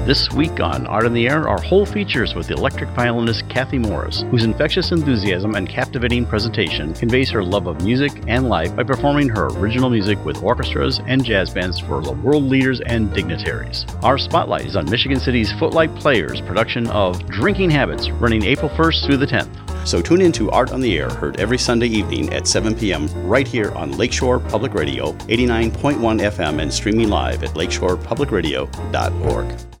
This week on Art on the Air are whole features with the electric violinist Kathy Morris, whose infectious enthusiasm and captivating presentation conveys her love of music and life by performing her original music with orchestras and jazz bands for the world leaders and dignitaries. Our spotlight is on Michigan City's Footlight Players production of Drinking Habits, running April 1st through the 10th. So tune in to Art on the Air, heard every Sunday evening at 7 p.m. right here on Lakeshore Public Radio, 89.1 FM, and streaming live at lakeshorepublicradio.org.